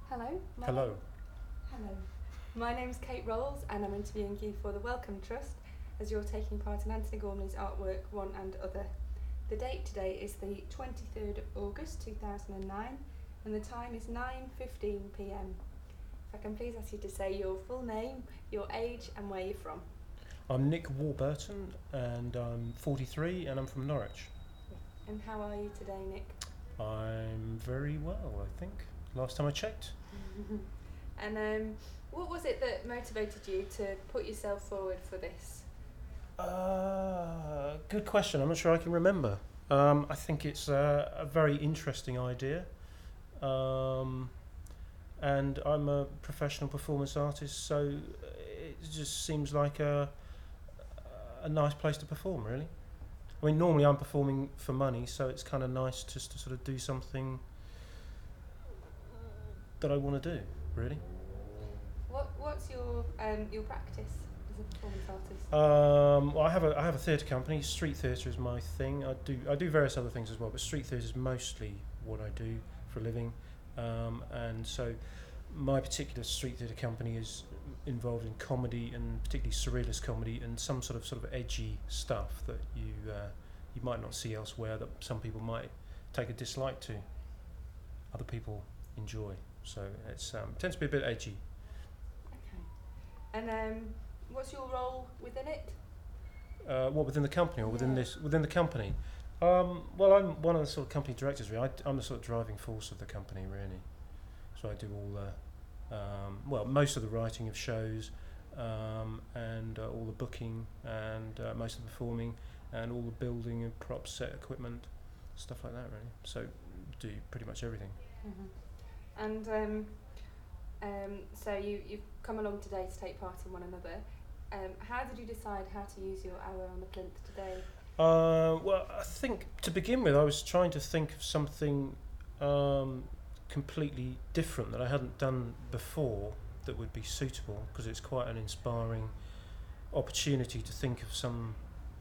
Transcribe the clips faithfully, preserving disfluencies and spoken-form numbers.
Hello. My Hello. Name, hello. My name's Kate Rolls and I'm interviewing you for the Wellcome Trust as you're taking part in Anthony Gormley's artwork One and Other. The date today is the twenty-third of August two thousand nine and the time is nine fifteen p m. If I can please ask you to say your full name, your age and where you're from. I'm Nick Warburton and I'm forty-three and I'm from Norwich. And how are you today, Nick? I'm very well, I think. Last time I checked. And um, what was it that motivated you to put yourself forward for this? Uh, good question. I'm not sure I can remember. Um, I think it's a, a very interesting idea. Um, and I'm a professional performance artist, so it just seems like a, a nice place to perform, really. I mean, normally I'm performing for money, so it's kind of nice just to sort of do something that I want to do, really. What What's your um, your practice as a performance artist? Um, well, I have a I have a theatre company. Street theatre is my thing. I do I do various other things as well, but street theatre is mostly what I do for a living. Um, and so, my particular street theatre company is involved in comedy and particularly surrealist comedy and some sort of sort of edgy stuff that you uh, you might not see elsewhere. That some people might take a dislike to. Other people enjoy. So it's um, tends to be a bit edgy. Okay. And um, what's your role within it? Uh, what within the company or within Yeah. this within the company? Um, well, I'm one of the sort of company directors. Really, I, I'm the sort of driving force of the company, really. So I do all the um, well, most of the writing of shows, um, and uh, all the booking, and uh, most of the performing, and all the building and props, set equipment, stuff like that. Really. So do pretty much everything. Mm-hmm. And um, um, so you you've come along today to take part in One Another. Um, how did you decide how to use your hour on the plinth today? Uh, well, I think to begin with, I was trying to think of something um, completely different that I hadn't done before that would be suitable, because it's quite an inspiring opportunity to think of some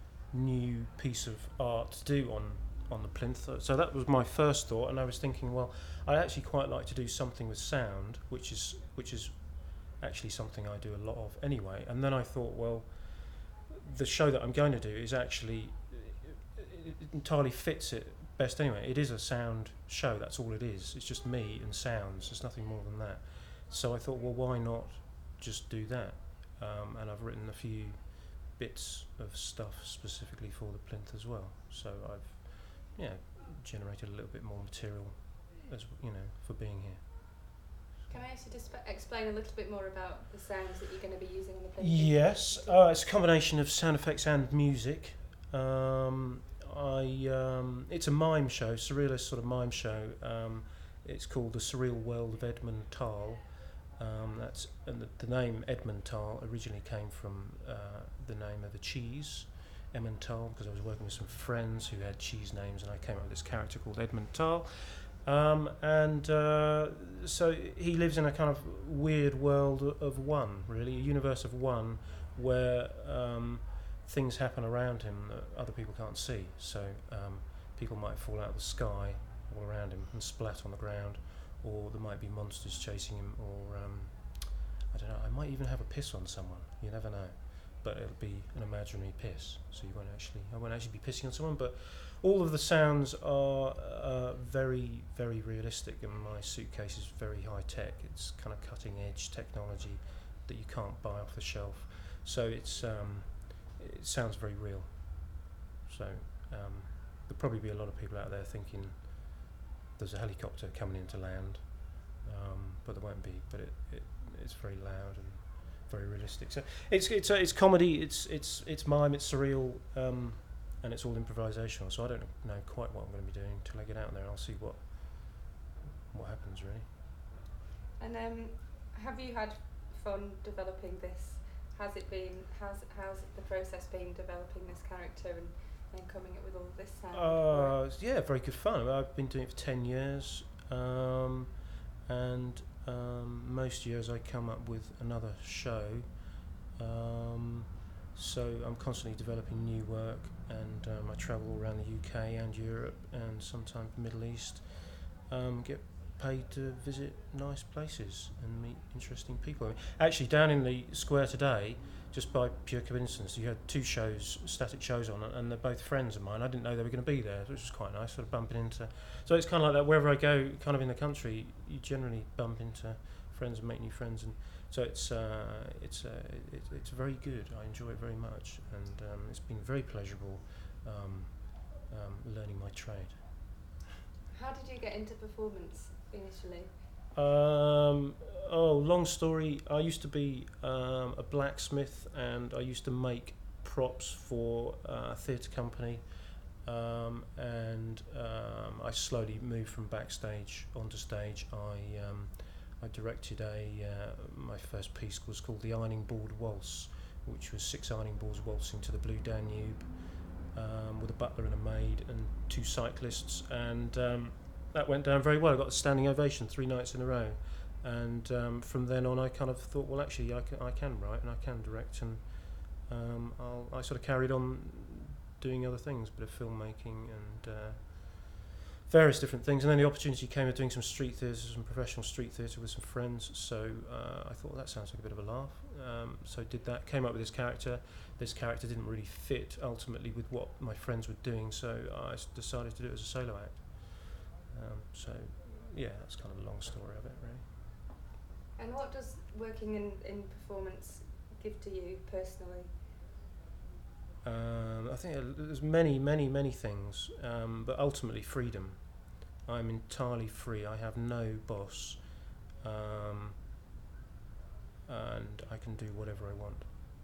new piece of art to do on, on the plinth. So that was my first thought, and I was thinking, well, I actually quite like to do something with sound, which is which is actually something I do a lot of anyway. And then I thought, well, the show that I'm going to do is actually it entirely fits it best anyway. It is a sound show, that's all it is. It's just me and sounds, there's nothing more than that. So I thought, well, why not just do that? Um, and I've written a few bits of stuff specifically for the plinth as well. So I've yeah generated a little bit more material as you know for being here. Can I ask you to sp- explain a little bit more about the sounds that you're going to be using on the plinth? Yes, uh, it's a combination of sound effects and music. Um, I um, it's a mime show, surrealist sort of mime show. Um, it's called The Surreal World of Edmund Tal. Um, that's and the, the name Edmund Tal originally came from uh, the name of a cheese, Emmental, because I was working with some friends who had cheese names, and I came up with this character called Edmund Tal. Um, and uh, so he lives in a kind of weird world of one, really, a universe of one, where um, things happen around him that other people can't see. So um, people might fall out of the sky all around him and splat on the ground, or there might be monsters chasing him, or um, I don't know, I might even have a piss on someone, you never know. But it'll be an imaginary piss, so you won't actually, I won't actually be pissing on someone, but all of the sounds are uh, very, very realistic, and my suitcase is very high tech. It's kind of cutting edge technology that you can't buy off the shelf. So it's um, it sounds very real. So um, there'll probably be a lot of people out there thinking there's a helicopter coming in to land, um, but there won't be. But it, it it's very loud and very realistic. So it's it's uh, it's comedy. It's it's it's mime. It's surreal. Um, and it's all improvisational, so I don't know quite what I'm going to be doing until I get out there, and I'll see what what happens, really. And um, have you had fun developing this? Has it been? How's how's the process been developing this character and then coming up with all this sound? Uh, yeah, very good fun. I've been doing it for ten years, um, and um, most years I come up with another show. Um, so I'm constantly developing new work, and um, I travel around the U K and Europe and sometimes the Middle East. Um, get paid to visit nice places and meet interesting people. I mean, actually, down in the square today, just by pure coincidence, you had two shows, static shows on, and they're both friends of mine. I didn't know they were going to be there, which was quite nice, sort of bumping into... So it's kind of like that, wherever I go, kind of in the country, you generally bump into friends and make new friends, and so it's uh, it's uh, it, it's very good. I enjoy it very much, and um, it's been very pleasurable um, um, learning my trade. How did you get into performance initially? Um, oh, long story. I used to be um, a blacksmith, and I used to make props for uh, a theatre company, um, and um, I slowly moved from backstage onto stage. I um, I directed a uh, my first piece was called The Ironing Board Waltz, which was six ironing boards waltzing to the Blue Danube, um, with a butler and a maid and two cyclists, and um, that went down very well. I got a standing ovation three nights in a row, and um, from then on I kind of thought, well, actually I can, I can write and I can direct, and um, I'll, I sort of carried on doing other things, a bit of filmmaking and uh, various different things, and then the opportunity came of doing some street theatre, some professional street theatre with some friends, so uh, I thought, well, that sounds like a bit of a laugh, um, so did that, came up with this character. This character didn't really fit ultimately with what my friends were doing, so I s- decided to do it as a solo act. Um, so, yeah, that's kind of a long story of it, really. And what does working in, in performance give to you personally? Um, I think uh, there's many, many, many things, um, but ultimately freedom. I'm entirely free. I have no boss, um, and I can do whatever I want.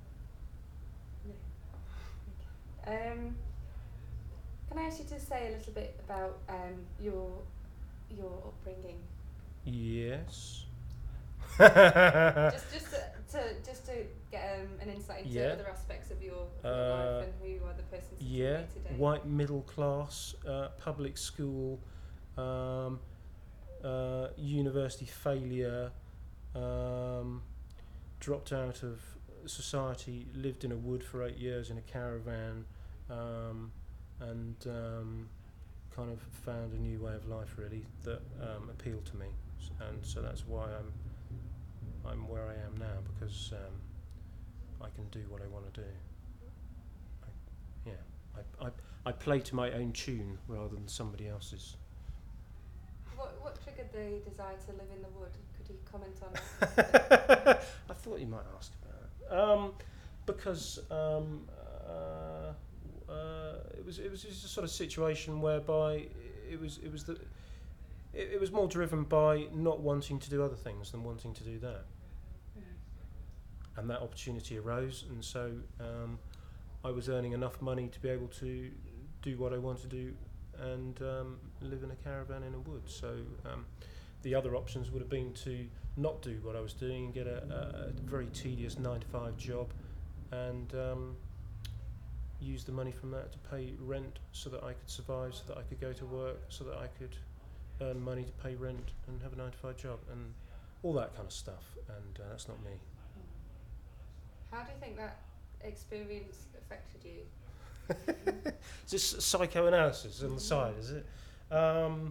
Yeah. Okay. Um, can I ask you to say a little bit about um, your your upbringing? Yes. just just to, to just to get um, an insight into Yeah. other aspects of your, your Uh, life and who you are, the person sitting Yeah, here today. white middle class, uh, public school, um, uh, university failure, um, dropped out of society, lived in a wood for eight years in a caravan, um, and um, kind of found a new way of life really that um, appealed to me, S- and so that's why I'm I'm where I am now, because um, I can do what I want to do. I, yeah, I, I I play to my own tune rather than somebody else's. What what triggered the desire to live in the wood? Could you comment on that? I thought you might ask about it. Um, because um, uh, uh, it was it was just a sort of situation whereby it was it was the it, it was more driven by not wanting to do other things than wanting to do that, and that opportunity arose, and so um, I was earning enough money to be able to do what I want to do and um, live in a caravan in a wood. So um, the other options would have been to not do what I was doing and get a, a, a very tedious nine to five job, and um, use the money from that to pay rent so that I could survive, so that I could go to work, so that I could earn money to pay rent and have a nine to five job and all that kind of stuff. And uh, that's not me. How do you think that experience affected you? Is this psychoanalysis on the side, is it? Um,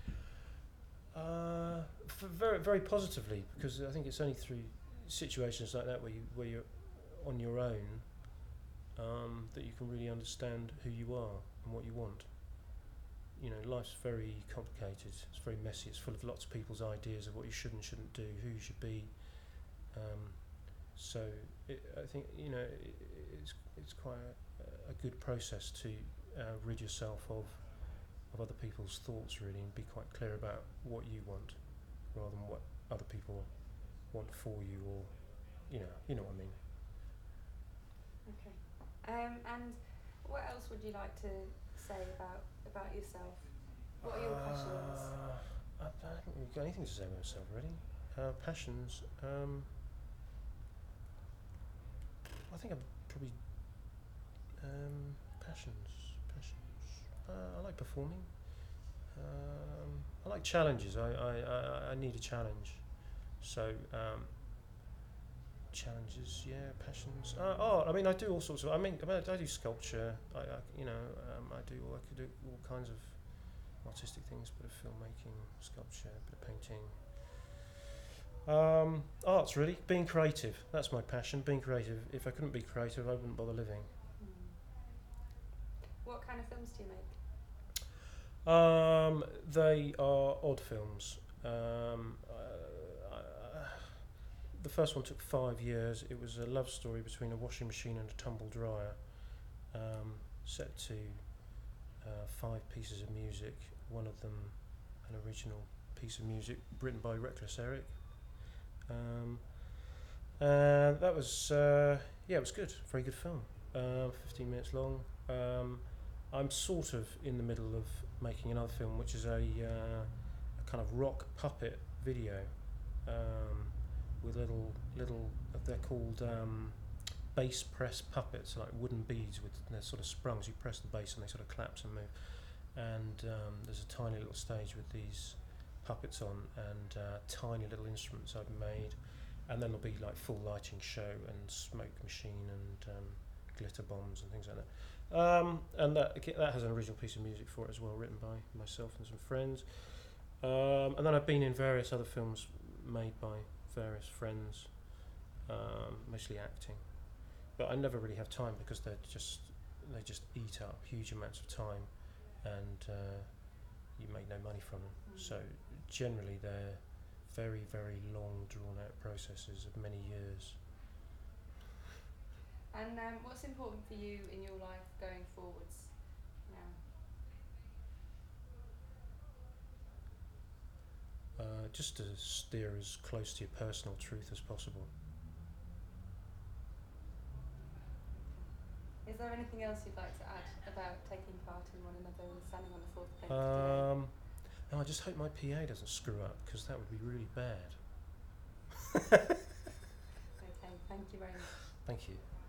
uh, f- very, very positively, because I think it's only through situations like that where you where you're on your own um, that you can really understand who you are and what you want. You know, life's very complicated. It's very messy. It's full of lots of people's ideas of what you should and shouldn't do, who you should be. Um, so it, I think you know it, it's it's quite a, a good process to uh, rid yourself of of other people's thoughts really, and be quite clear about what you want rather than what other people want for you, or you know you know what I mean. Okay. Um, and what else would you like to say about about yourself? What are your passions? Uh, I, I haven't really got anything to say about myself really. Uh, passions. Um, I think I'm probably um, passions. Passions. Uh, I like performing. Um, I like challenges. I, I, I, I need a challenge. So um, challenges, yeah, passions. Uh, oh, I mean, I do all sorts of. I mean, I, mean, I do sculpture. I, I you know, um, I do. I could do all kinds of artistic things, a bit of filmmaking, sculpture, a bit of painting. Um, arts, really. Being creative. That's my passion, being creative. If I couldn't be creative, I wouldn't bother living. Mm. What kind of films do you make? Um, they are odd films. Um, uh, uh, the first one took five years. It was a love story between a washing machine and a tumble dryer, um, set to uh, five pieces of music. One of them, an original piece of music written by Reckless Eric. Um, and that was, uh, yeah, it was good. Very good film. Uh, fifteen minutes long. Um, I'm sort of in the middle of making another film, which is a, uh, a kind of rock puppet video um, with little little. They're called um, bass press puppets, like wooden beads with they're sort of sprungs. You press the bass and they sort of collapse and move. And um, there's a tiny little stage with these puppets on and uh, tiny little instruments I've made, and then there'll be like full lighting show and smoke machine and um, glitter bombs and things like that. Um, and that that has an original piece of music for it as well, written by myself and some friends. Um, and then I've been in various other films made by various friends, um, mostly acting. But I never really have time because they're just they just eat up huge amounts of time, and uh, you make no money from them. Mm. So generally they're very, very long, drawn-out processes of many years. And um, what's important for you in your life going forwards now? Uh, just to steer as close to your personal truth as possible. Is there anything else you'd like to add about taking part in One Another and standing on the fourth plate Um, no, I just hope my P A doesn't screw up, because that would be really bad. Okay, thank you very much. Thank you.